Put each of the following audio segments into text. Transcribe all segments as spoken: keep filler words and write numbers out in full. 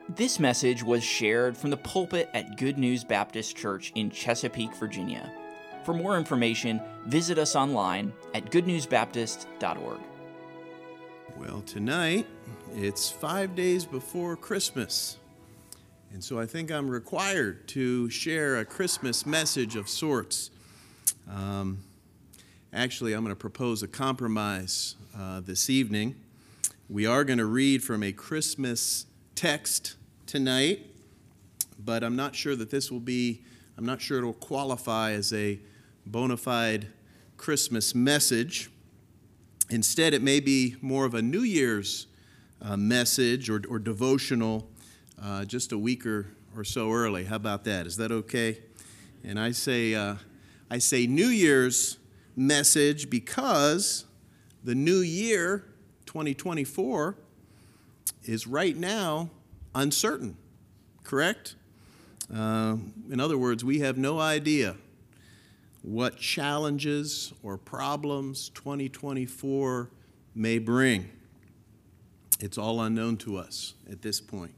This message was shared from the pulpit at Good News Baptist Church in Chesapeake, Virginia. For more information, visit us online at good news baptist dot org. Well, tonight, it's five days before Christmas, and so I think I'm required to share a Christmas message of sorts. Um, actually, I'm going to propose a compromise uh, this evening. We are going to read from a Christmas text tonight, but I'm not sure that this will be, I'm not sure it'll qualify as a bona fide Christmas message. Instead, it may be more of a New Year's uh, message or, or devotional uh, just a week or, or so early. How about that? Is that okay? And I say, uh, I say New Year's message because the new year, twenty twenty-four, is right now uncertain, correct? Uh, in other words, we have no idea what challenges or problems twenty twenty-four may bring. It's all unknown to us at this point.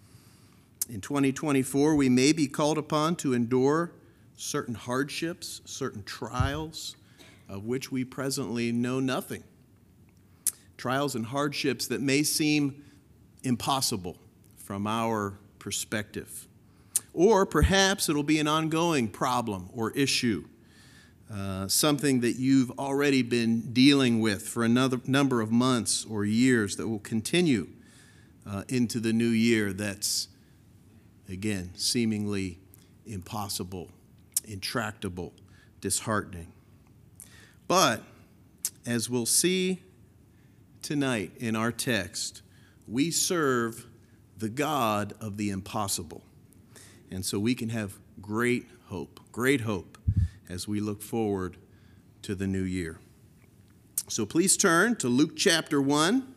In twenty twenty-four, we may be called upon to endure certain hardships, certain trials, of which we presently know nothing. Trials and hardships that may seem impossible from our perspective. Or perhaps it'll be an ongoing problem or issue, uh, something that you've already been dealing with for another number of months or years that will continue uh, into the new year that's, again, seemingly impossible, intractable, disheartening. But as we'll see tonight in our text, we serve the God of the impossible. And so we can have great hope, great hope as we look forward to the new year. So please turn to Luke chapter one.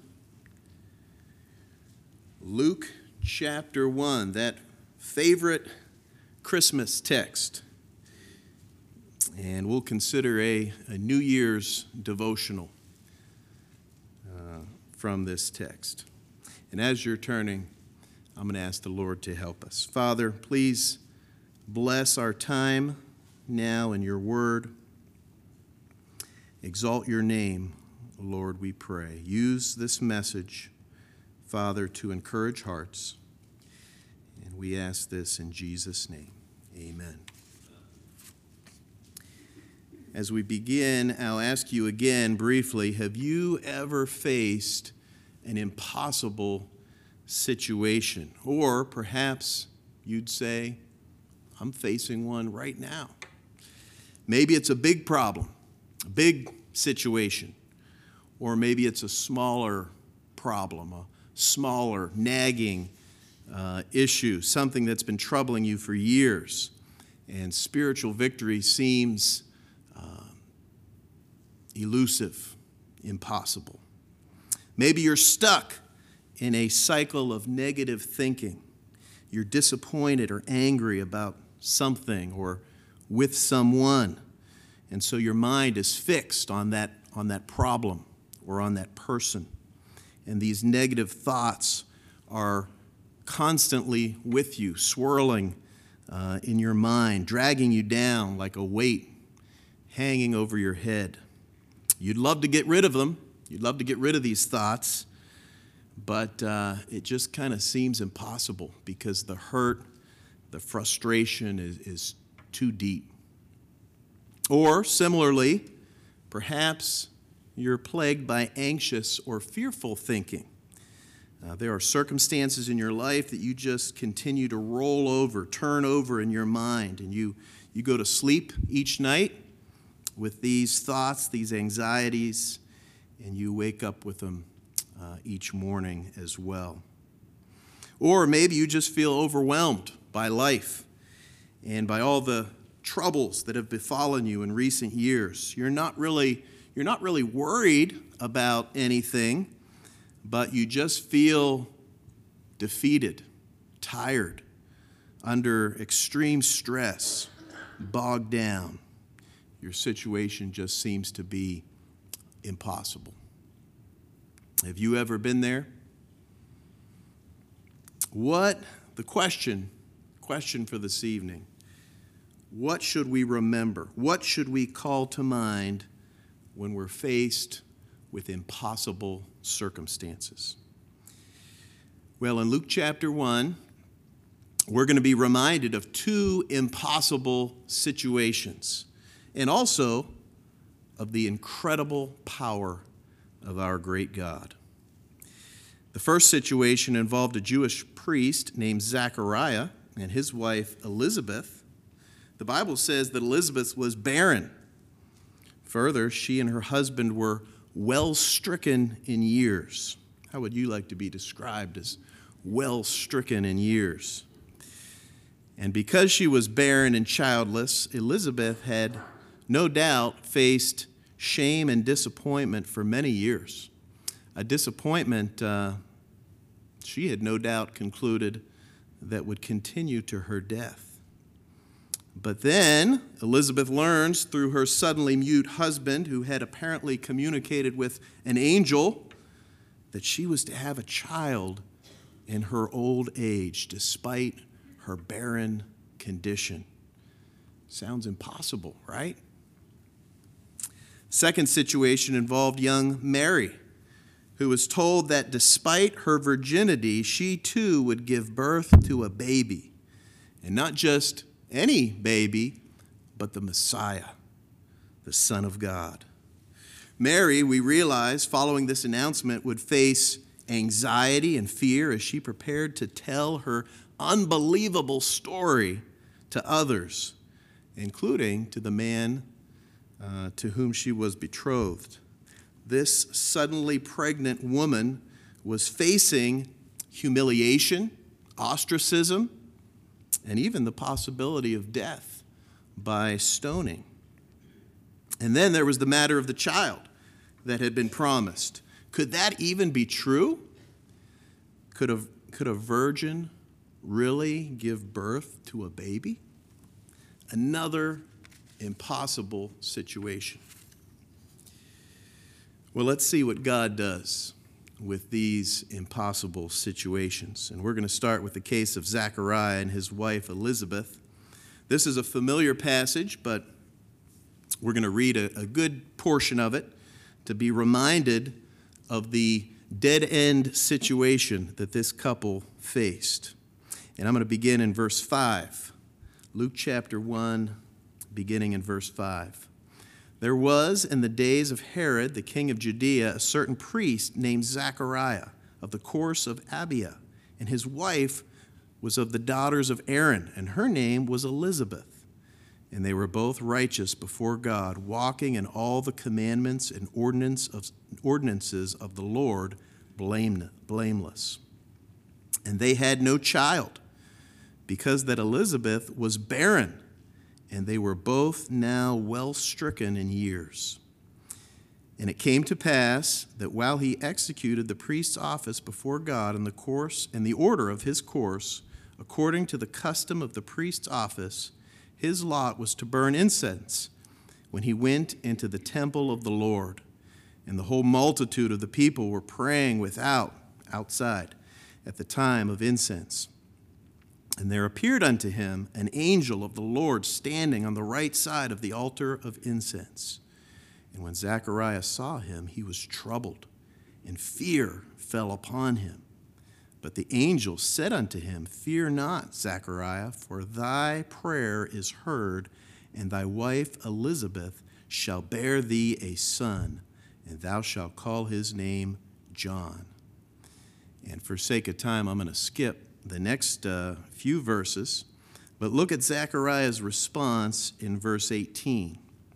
Luke chapter one, that favorite Christmas text. And we'll consider a, a New Year's devotional from this text. And as you're turning, I'm going to ask the Lord to help us. Father, please bless our time now in your word. Exalt your name, Lord, we pray. Use this message, Father, to encourage hearts. And we ask this in Jesus' name. Amen. As we begin, I'll ask you again briefly, have you ever faced an impossible situation? Or perhaps you'd say, I'm facing one right now. Maybe it's a big problem, a big situation. Or maybe it's a smaller problem, a smaller, nagging uh, issue, something that's been troubling you for years. And spiritual victory seems elusive, impossible. Maybe you're stuck in a cycle of negative thinking. You're disappointed or angry about something or with someone. And so your mind is fixed on that, on that problem or on that person. And these negative thoughts are constantly with you, swirling uh, in your mind, dragging you down like a weight hanging over your head. You'd love to get rid of them. You'd love to get rid of these thoughts, but uh, it just kind of seems impossible because the hurt, the frustration is, is too deep. Or similarly, perhaps you're plagued by anxious or fearful thinking. Uh, there are circumstances in your life that you just continue to roll over, turn over in your mind, and you, you go to sleep each night with these thoughts, these anxieties, and you wake up with them uh, each morning as well. Or maybe you just feel overwhelmed by life and by all the troubles that have befallen you in recent years. You're not really, you're not really worried about anything, but you just feel defeated, tired, under extreme stress, bogged down. Your situation just seems to be impossible. Have you ever been there? What, the question, question for this evening, what should we remember? What should we call to mind when we're faced with impossible circumstances? Well, in Luke chapter one, we're going to be reminded of two impossible situations and also of the incredible power of our great God. The first situation involved a Jewish priest named Zechariah and his wife Elizabeth. The Bible says that Elizabeth was barren. Further, she and her husband were well stricken in years. How would you like to be described as well stricken in years? And because she was barren and childless, Elizabeth had no doubt faced shame and disappointment for many years. A disappointment uh, she had no doubt concluded that would continue to her death. But then Elizabeth learns through her suddenly mute husband, who had apparently communicated with an angel, that she was to have a child in her old age, despite her barren condition. Sounds impossible, right? Second situation involved young Mary, who was told that despite her virginity, she too would give birth to a baby. And not just any baby, but the Messiah, the Son of God. Mary, we realize, following this announcement, would face anxiety and fear as she prepared to tell her unbelievable story to others, including to the man uh, to whom she was betrothed. This suddenly pregnant woman was facing humiliation, ostracism, and even the possibility of death by stoning. And then there was the matter of the child that had been promised. Could that even be true? Could a, could a virgin really give birth to a baby? Another impossible situation. Well, let's see what God does with these impossible situations. And we're going to start with the case of Zechariah and his wife Elizabeth. This is a familiar passage, but we're going to read a, a good portion of it to be reminded of the dead-end situation that this couple faced. And I'm going to begin in verse five. Luke chapter one, beginning in verse five. There was in the days of Herod, the king of Judea, a certain priest named Zechariah of the course of Abia, and his wife was of the daughters of Aaron, and her name was Elizabeth. And they were both righteous before God, walking in all the commandments and ordinance of, ordinances of the Lord, blame, blameless. And they had no child, because that Elizabeth was barren, and they were both now well stricken in years. And it came to pass that while he executed the priest's office before God in the course in the order of his course, according to the custom of the priest's office, his lot was to burn incense when he went into the temple of the Lord. And the whole multitude of the people were praying without, outside, at the time of incense. And there appeared unto him an angel of the Lord standing on the right side of the altar of incense. And when Zechariah saw him, he was troubled, and fear fell upon him. But the angel said unto him, Fear not, Zechariah, for thy prayer is heard, and thy wife Elizabeth shall bear thee a son, and thou shalt call his name John. And for sake of time, I'm going to skip the next uh, few verses, but look at Zechariah's response in verse eighteen.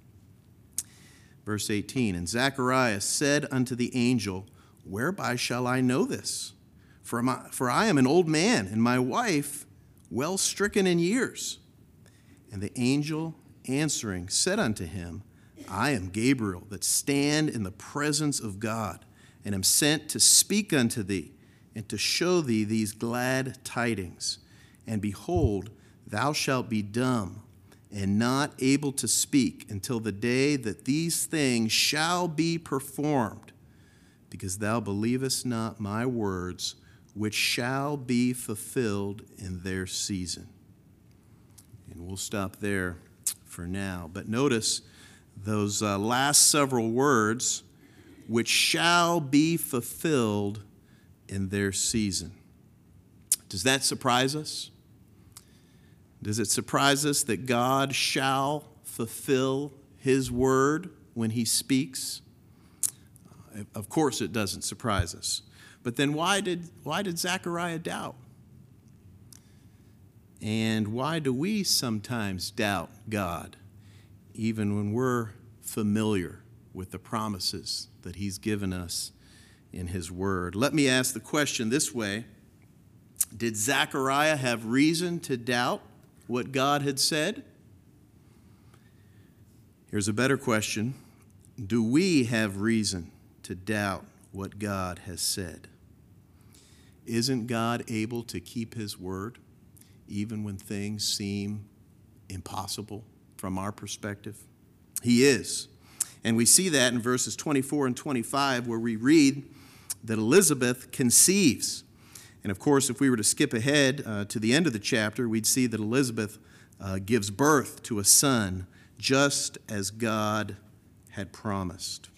Verse eighteen, And Zechariah said unto the angel, Whereby shall I know this? For, my, for I am an old man, and my wife well stricken in years. And the angel answering said unto him, I am Gabriel, that stand in the presence of God, and am sent to speak unto thee, and to show thee these glad tidings. And behold, thou shalt be dumb, and not able to speak, until the day that these things shall be performed, because thou believest not my words, which shall be fulfilled in their season. And we'll stop there for now. But notice those uh, last several words, which shall be fulfilled in their season. Does that surprise us? Does it surprise us that God shall fulfill his word when he speaks? Uh, of course it doesn't surprise us. But then why did, why did Zechariah doubt? And why do we sometimes doubt God, even when we're familiar with the promises that he's given us in his word? Let me ask the question this way. Did Zechariah have reason to doubt what God had said? Here's a better question. Do we have reason to doubt what God has said? Isn't God able to keep his word even when things seem impossible from our perspective? He is. And we see that in verses twenty-four and twenty-five, where we read that Elizabeth conceives. And of course, if we were to skip ahead uh, to the end of the chapter, we'd see that Elizabeth uh, gives birth to a son, just as God had promised.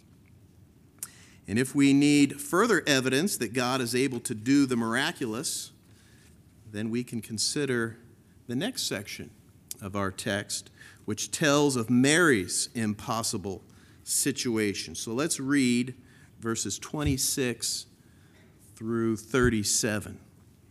And if we need further evidence that God is able to do the miraculous, then we can consider the next section of our text, which tells of Mary's impossible situation. So let's read verses twenty-six through thirty-seven.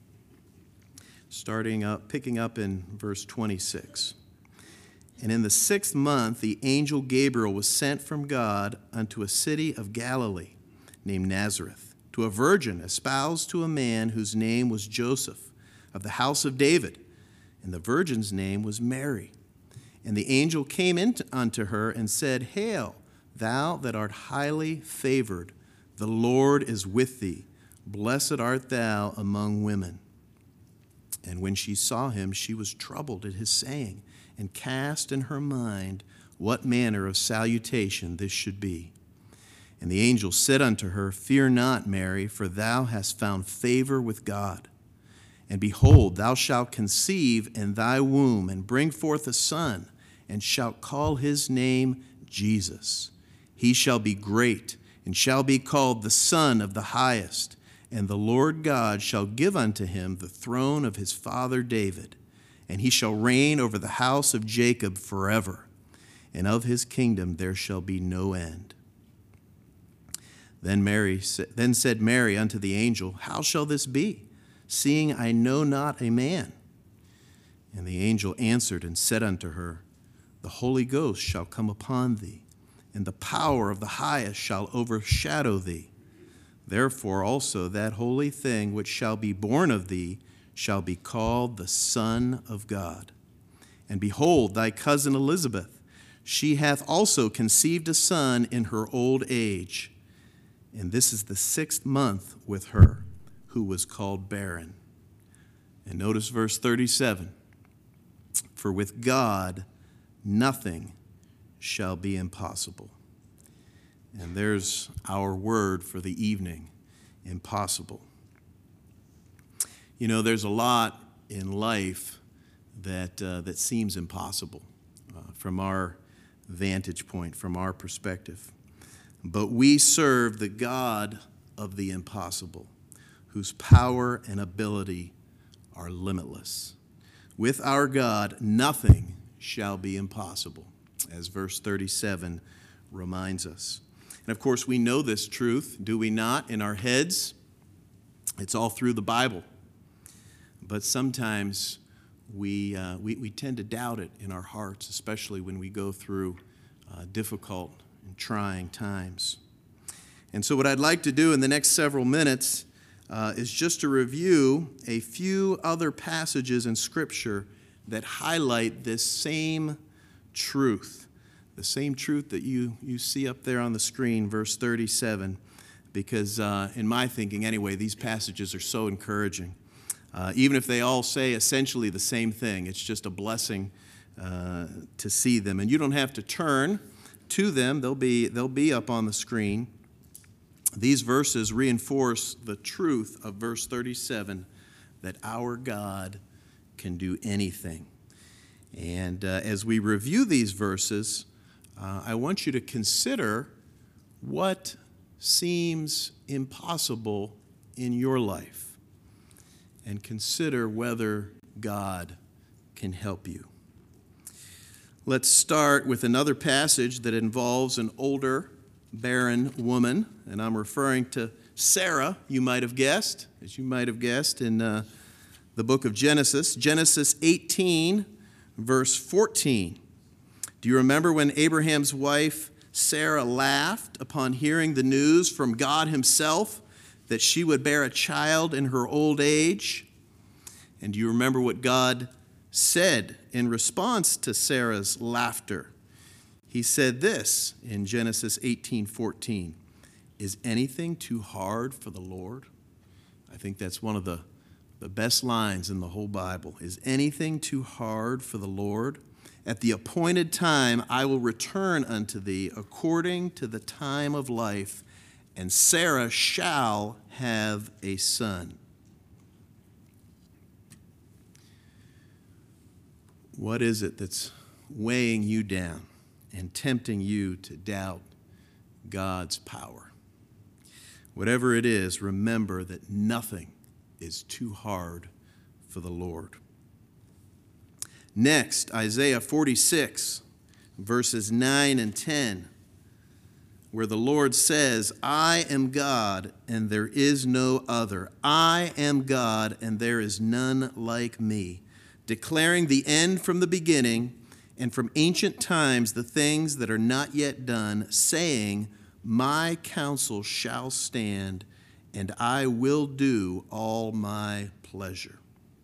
Starting up, picking up in verse twenty-six. And in the sixth month, the angel Gabriel was sent from God unto a city of Galilee named Nazareth, to a virgin espoused to a man whose name was Joseph, of the house of David, and the virgin's name was Mary. And the angel came in unto her and said, Hail, thou that art highly favored, the Lord is with thee. Blessed art thou among women. And when she saw him, she was troubled at his saying, and cast in her mind what manner of salutation this should be. And the angel said unto her, Fear not, Mary, for thou hast found favor with God. And behold, thou shalt conceive in thy womb, and bring forth a son, and shalt call his name Jesus. He shall be great, and shall be called the Son of the Highest. And the Lord God shall give unto him the throne of his father David, and he shall reign over the house of Jacob forever, and of his kingdom there shall be no end. Then Mary, then said Mary unto the angel, How shall this be, seeing I know not a man? And the angel answered and said unto her, The Holy Ghost shall come upon thee, and the power of the Highest shall overshadow thee. Therefore also that holy thing which shall be born of thee shall be called the Son of God. And behold, thy cousin Elizabeth, she hath also conceived a son in her old age. And this is the sixth month with her, who was called barren. And notice verse thirty-seven. For with God nothing shall be impossible. And there's our word for the evening, impossible. You know, there's a lot in life that uh, that seems impossible uh, from our vantage point, from our perspective. But we serve the God of the impossible, whose power and ability are limitless. With our God, nothing shall be impossible, as verse thirty-seven reminds us. And of course, we know this truth, do we not, in our heads? It's all through the Bible. But sometimes we, uh, we, we tend to doubt it in our hearts, especially when we go through uh, difficult and trying times. And so what I'd like to do in the next several minutes uh, is just to review a few other passages in Scripture that highlight this same truth, the same truth that you, you see up there on the screen, verse thirty-seven, because uh, in my thinking anyway, these passages are so encouraging. Uh, even if they all say essentially the same thing, it's just a blessing uh, to see them. And you don't have to turn to them. They'll be, they'll be up on the screen. These verses reinforce the truth of verse thirty-seven, that our God can do anything. And uh, as we review these verses, uh, I want you to consider what seems impossible in your life, and consider whether God can help you. Let's start with another passage that involves an older, barren woman, and I'm referring to Sarah, you might have guessed, as you might have guessed in uh, the book of Genesis. Genesis eighteen, verse fourteen. Do you remember when Abraham's wife Sarah laughed upon hearing the news from God himself that she would bear a child in her old age? And do you remember what God said in response to Sarah's laughter? He said this in Genesis eighteen fourteen, "Is anything too hard for the Lord?" I think that's one of the, the best lines in the whole Bible. Is anything too hard for the Lord? At the appointed time I will return unto thee according to the time of life, and Sarah shall have a son. What is it that's weighing you down and tempting you to doubt God's power? Whatever it is, remember that nothing is too hard for the Lord. Next, Isaiah forty-six, verses nine and ten, where the Lord says, "I am God, and there is no other. I am God, and there is none like me, declaring the end from the beginning, and from ancient times the things that are not yet done, saying, my counsel shall stand, and I will do all my pleasure."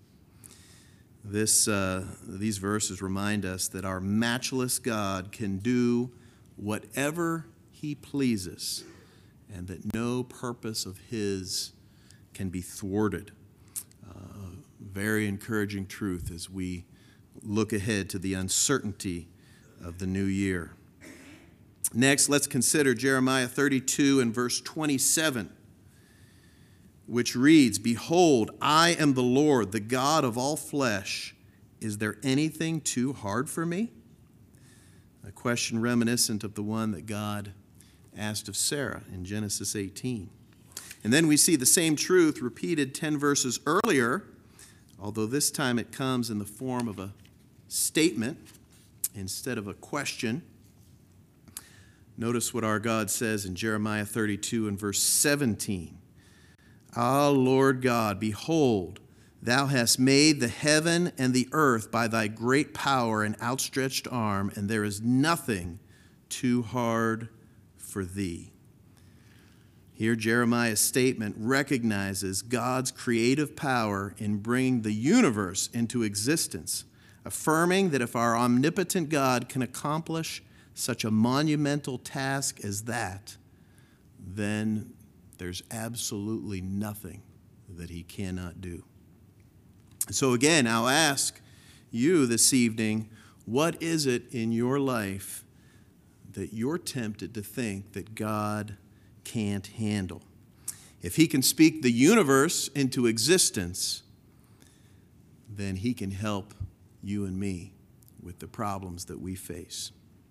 This, uh, these verses remind us that our matchless God can do whatever he pleases, and that no purpose of his can be thwarted. Uh, very encouraging truth as we look ahead to the uncertainty of the new year. Next, let's consider Jeremiah thirty-two and verse twenty-seven, which reads, "Behold, I am the Lord, the God of all flesh. Is there anything too hard for me?" A question reminiscent of the one that God asked of Sarah in Genesis eighteen. And then we see the same truth repeated ten verses earlier, although this time it comes in the form of a statement instead of a question. Notice what our God says in Jeremiah thirty-two and verse seventeen. "Ah, Lord God, behold, thou hast made the heaven and the earth by thy great power and outstretched arm, and there is nothing too hard for thee." Here, Jeremiah's statement recognizes God's creative power in bringing the universe into existence, affirming that if our omnipotent God can accomplish such a monumental task as that, then there's absolutely nothing that he cannot do. So again, I'll ask you this evening, what is it in your life that you're tempted to think that God can't handle? If he can speak the universe into existence, then he can help you and me with the problems that we face.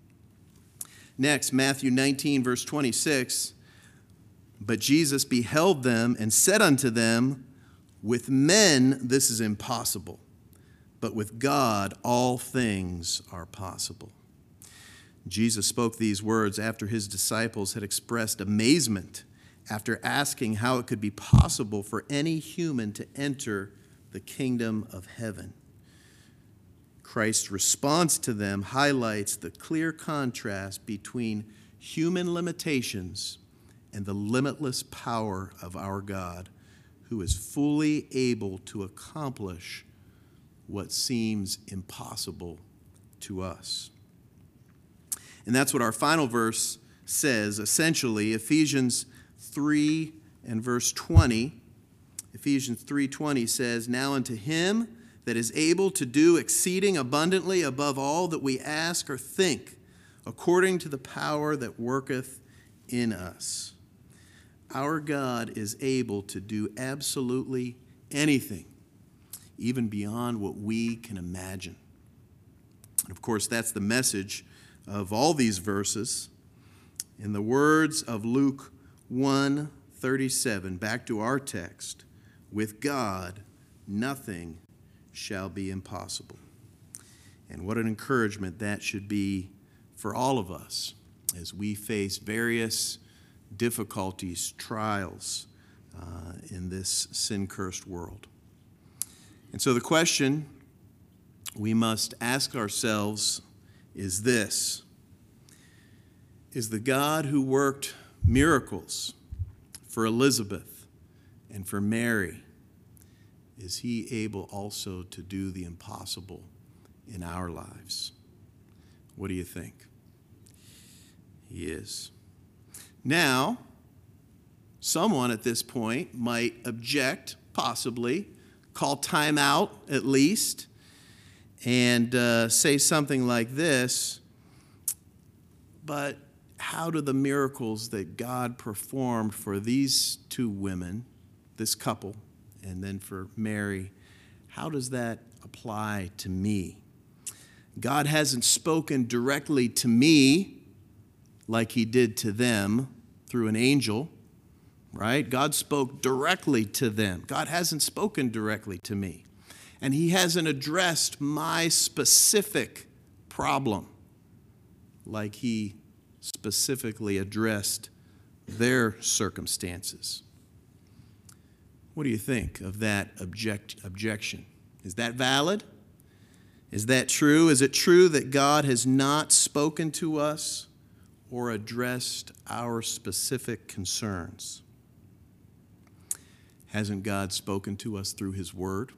Next, Matthew nineteen, verse twenty-six, "But Jesus beheld them and said unto them, with men this is impossible, but with God all things are possible." Jesus spoke these words after his disciples had expressed amazement after asking how it could be possible for any human to enter the kingdom of heaven. Christ's response to them highlights the clear contrast between human limitations and the limitless power of our God, who is fully able to accomplish what seems impossible to us. And that's what our final verse says, essentially, Ephesians three and verse twenty. Ephesians three twenty says, "Now unto him that is able to do exceeding abundantly above all that we ask or think, according to the power that worketh in us." our God is able to do absolutely anything, even beyond what we can imagine. And of course, that's the message of all these verses. In the words of Luke one thirty-seven, back to our text, with God, nothing shall be impossible. And what an encouragement that should be for all of us as we face various difficulties, trials uh, in this sin-cursed world. And so the question we must ask ourselves is this: is the God who worked miracles for Elizabeth and for Mary, is he able also to do the impossible in our lives? What do you think? He is. Now, someone at this point might object, possibly, call time out at least, and uh, say something like this: but how do the miracles that God performed for these two women, this couple, and then for Mary, how does that apply to me? God hasn't spoken directly to me like he did to them through an angel, right? God spoke directly to them. God hasn't spoken directly to me. And he hasn't addressed my specific problem like he specifically addressed their circumstances. What do you think of that object, objection? Is that valid? Is that true? Is it true that God has not spoken to us or addressed our specific concerns? Hasn't God spoken to us through his word?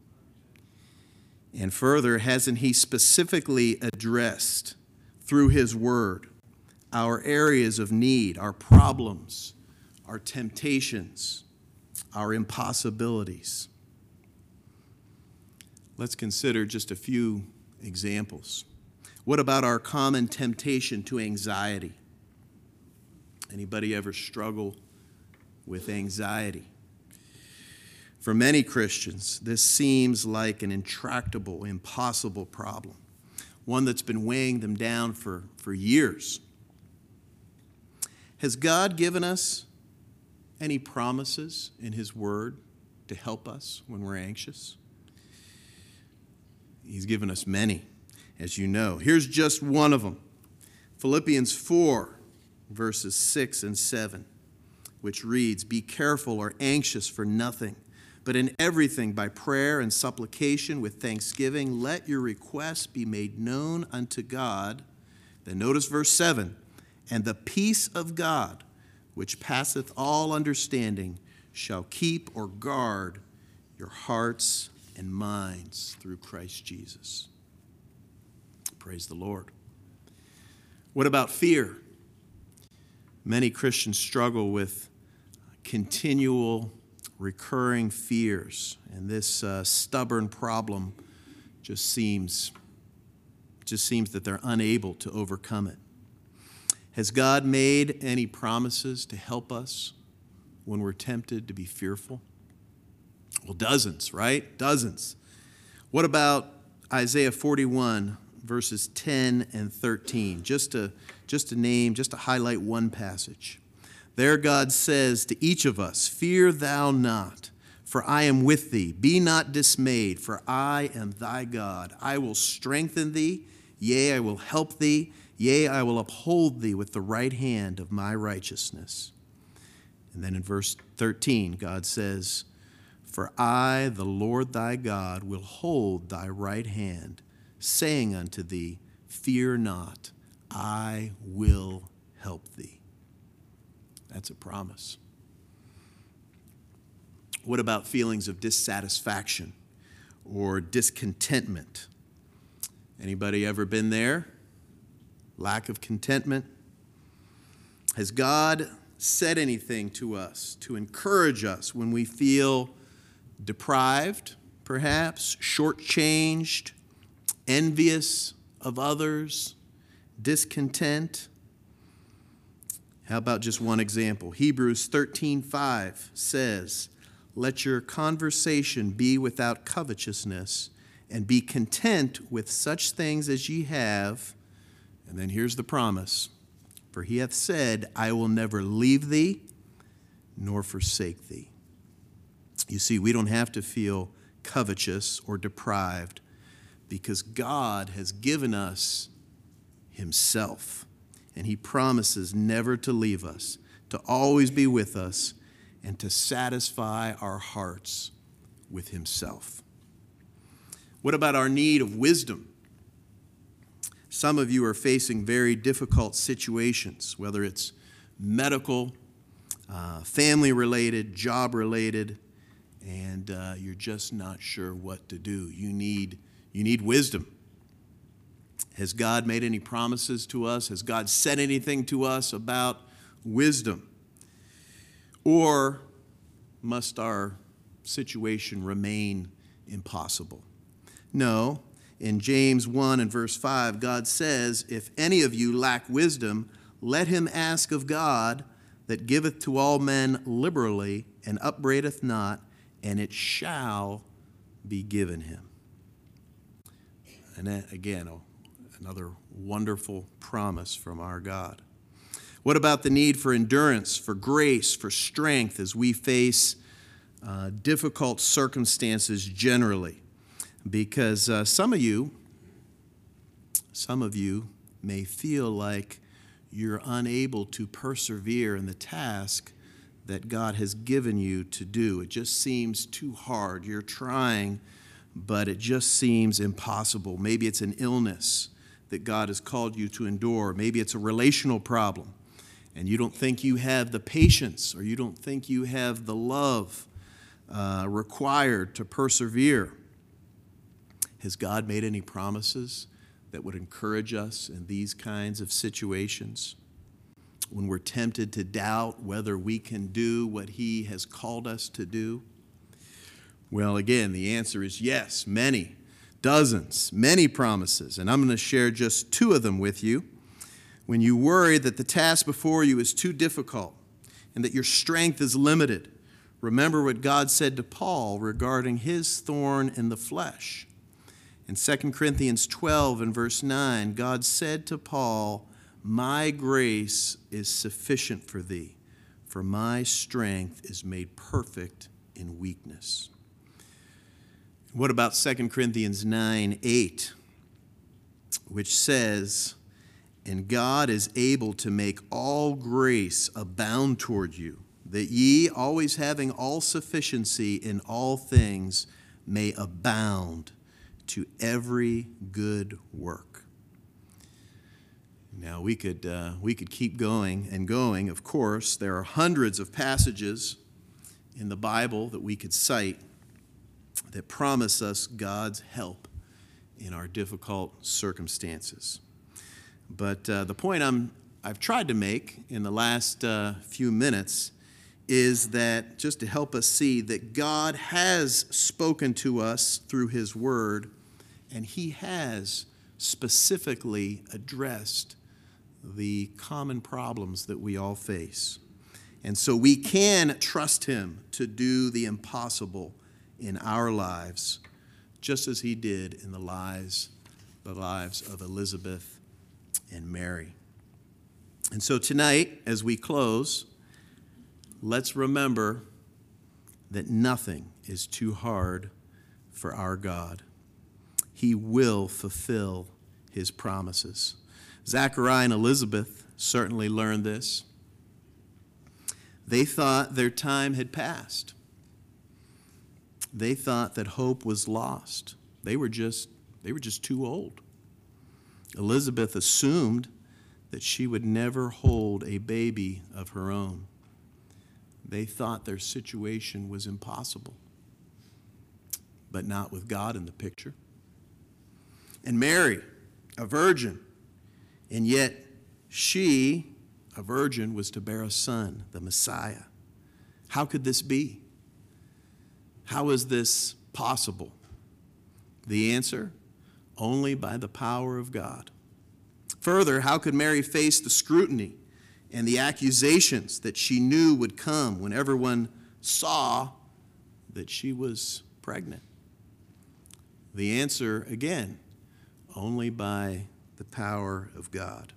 And further, hasn't he specifically addressed through his word our areas of need, our problems, our temptations, our impossibilities? Let's consider just a few examples. What about our common temptation to anxiety? Anybody ever struggle with anxiety? For many Christians, this seems like an intractable, impossible problem, one that's been weighing them down for, for years. Has God given us any promises in his word to help us when we're anxious? He's given us many, as you know. Here's just one of them. Philippians four, verses six and seven, which reads, "Be careful or anxious for nothing, but in everything by prayer and supplication with thanksgiving, let your requests be made known unto God." Then notice verse seven, "And the peace of God, which passeth all understanding, shall keep or guard your hearts and minds through Christ Jesus." Praise the Lord. What about fear? Many Christians struggle with continual, recurring fears, and this uh, stubborn problem just seems, just seems that they're unable to overcome it. Has God made any promises to help us when we're tempted to be fearful? Well, dozens, right? Dozens. What about Isaiah forty-one, verses ten and thirteen? Just to, just to name, just to highlight one passage. There God says to each of us, "Fear thou not, for I am with thee. Be not dismayed, for I am thy God. I will strengthen thee, yea, I will help thee. Yea, I will uphold thee with the right hand of my righteousness." And then in verse thirteen, God says, "For I, the Lord thy God, will hold thy right hand, saying unto thee, Fear not, I will help thee." That's a promise. What about feelings of dissatisfaction or discontentment? Anybody ever been there? Lack of contentment? Has God said anything to us to encourage us when we feel deprived, perhaps, shortchanged, envious of others, discontent? How about just one example? Hebrews thirteen five says, "Let your conversation be without covetousness, and be content with such things as ye have." And then here's the promise. "For he hath said, I will never leave thee, nor forsake thee." You see, we don't have to feel covetous or deprived because God has given us himself. And he promises never to leave us, to always be with us, and to satisfy our hearts with himself. What about our need of wisdom? Some of you are facing very difficult situations, whether it's medical, uh, family-related, job-related, and uh, you're just not sure what to do. You need, you need wisdom. Has God made any promises to us? Has God said anything to us about wisdom? Or must our situation remain impossible? No. In James one and verse five, God says, "If any of you lack wisdom, let him ask of God, that giveth to all men liberally, and upbraideth not, and it shall be given him." And that, again, oh, another wonderful promise from our God. What about the need for endurance, for grace, for strength as we face uh, difficult circumstances generally? Because uh, some of you, some of you may feel like you're unable to persevere in the task that God has given you to do. It just seems too hard. You're trying, but it just seems impossible. Maybe it's an illness that God has called you to endure. Maybe it's a relational problem, and you don't think you have the patience, or you don't think you have the love uh, required to persevere. Has God made any promises that would encourage us in these kinds of situations? When we're tempted to doubt whether we can do what he has called us to do? Well, again, the answer is yes, many. Dozens, many promises, and I'm going to share just two of them with you. When you worry that the task before you is too difficult and that your strength is limited, remember what God said to Paul regarding his thorn in the flesh. In Second Corinthians twelve and verse nine, God said to Paul, "My grace is sufficient for thee, for my strength is made perfect in weakness." What about Second Corinthians nine eight, which says, "And God is able to make all grace abound toward you, that ye, always having all sufficiency in all things, may abound to every good work." Now, we could, uh, we could keep going and going. Of course, there are hundreds of passages in the Bible that we could cite that promise us God's help in our difficult circumstances. But uh, the point I'm, I've tried to make in the last uh, few minutes is that just to help us see that God has spoken to us through his word, and he has specifically addressed the common problems that we all face. And so we can trust him to do the impossible in our lives, just as he did in the lives, the lives of Elizabeth and Mary. And so tonight, as we close, let's remember that nothing is too hard for our God. He will fulfill his promises. Zachariah and Elizabeth certainly learned this. They thought their time had passed. They thought that hope was lost. They were just, they were just too old. Elizabeth assumed that she would never hold a baby of her own. They thought their situation was impossible, but not with God in the picture. And Mary, a virgin, and yet she, a virgin, was to bear a son, the Messiah. How could this be? How is this possible? The answer, only by the power of God. Further, how could Mary face the scrutiny and the accusations that she knew would come when everyone saw that she was pregnant? The answer, again, only by the power of God.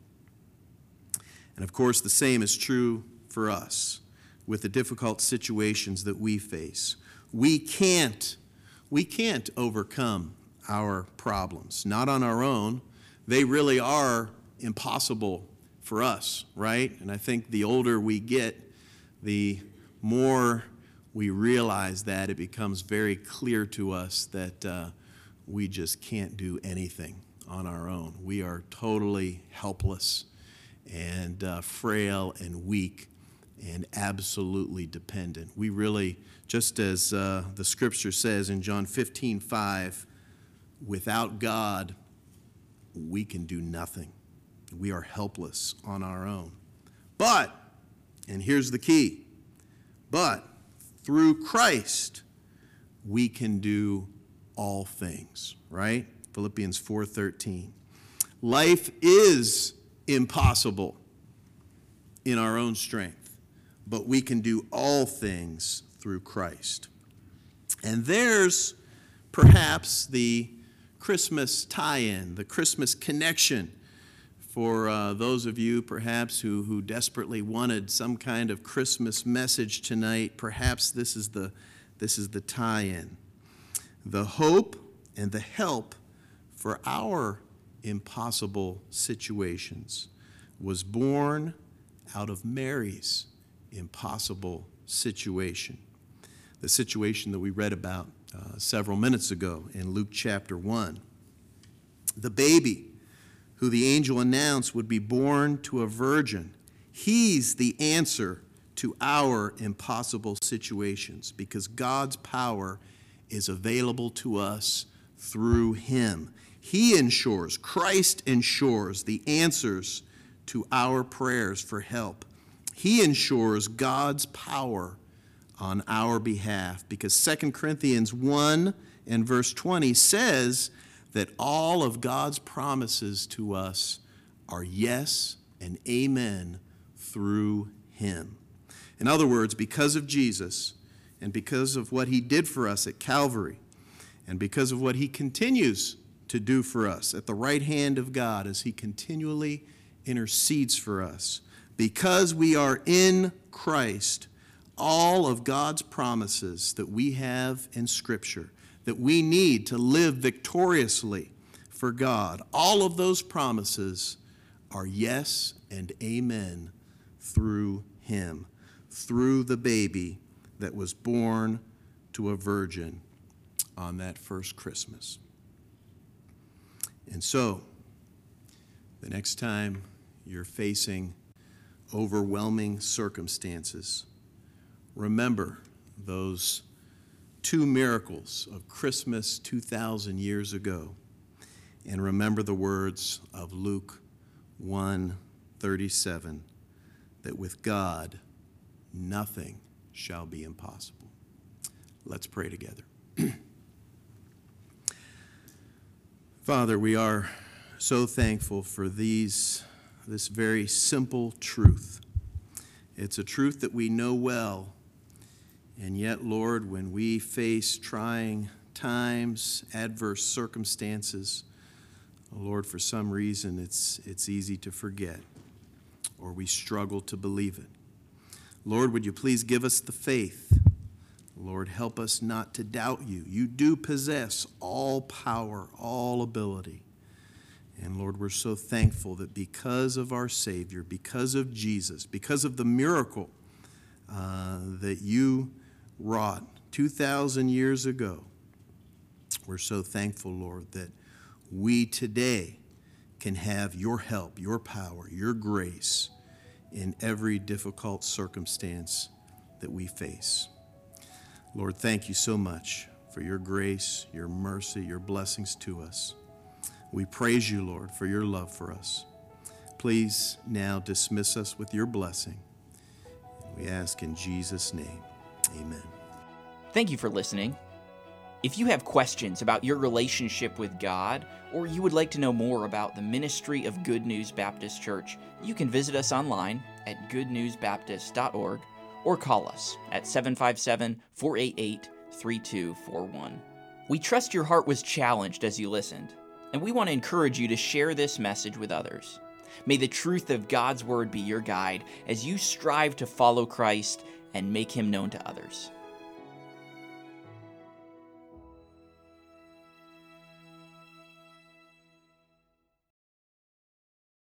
And of course, the same is true for us with the difficult situations that we face. We can't, we can't overcome our problems, not on our own. They really are impossible for us, right? And I think the older we get, the more we realize that it becomes very clear to us that uh, we just can't do anything on our own. We are totally helpless and uh, frail and weak and absolutely dependent. We really, just as uh, the scripture says in John fifteen five, without God, we can do nothing. We are helpless on our own. But, and here's the key, but through Christ, we can do all things, right? Philippians four thirteen. Life is impossible in our own strength, but we can do all things through Christ. And there's perhaps the Christmas tie-in, the Christmas connection for uh, those of you perhaps who, who desperately wanted some kind of Christmas message tonight. Perhaps this is the, this is the tie-in. The hope and the help for our impossible situations was born out of Mary's impossible situation. The situation that we read about uh, several minutes ago in Luke chapter one. The baby who the angel announced would be born to a virgin, he's the answer to our impossible situations because God's power is available to us through him. He ensures, Christ ensures the answers to our prayers for help. He ensures God's power on our behalf because Second Corinthians one and verse twenty says that all of God's promises to us are yes and amen through him. In other words, because of Jesus and because of what he did for us at Calvary and because of what he continues to do for us at the right hand of God as he continually intercedes for us. Because we are in Christ, all of God's promises that we have in Scripture, that we need to live victoriously for God, all of those promises are yes and amen through him, through the baby that was born to a virgin on that first Christmas. And so, the next time you're facing overwhelming circumstances, remember those two miracles of Christmas two thousand years ago, and remember the words of Luke one thirty-seven, that with God nothing shall be impossible. Let's pray together. Father, we are so thankful for these, this very simple truth. It's a truth that we know well, and yet, Lord, when we face trying times, adverse circumstances, Lord, for some reason it's, it's easy to forget, or we struggle to believe it. Lord, would you please give us the faith? Lord, help us not to doubt you. You do possess all power, all ability. And Lord, we're so thankful that because of our Savior, because of Jesus, because of the miracle uh, that you wrought two thousand years ago, we're so thankful, Lord, that we today can have your help, your power, your grace in every difficult circumstance that we face. Lord, thank you so much for your grace, your mercy, your blessings to us. We praise you, Lord, for your love for us. Please now dismiss us with your blessing. We ask in Jesus' name, amen. Thank you for listening. If you have questions about your relationship with God, or you would like to know more about the ministry of Good News Baptist Church, you can visit us online at good news baptist dot org or call us at seven five seven, four eight eight, three two four one. We trust your heart was challenged as you listened, and we want to encourage you to share this message with others. May the truth of God's Word be your guide as you strive to follow Christ and make Him known to others.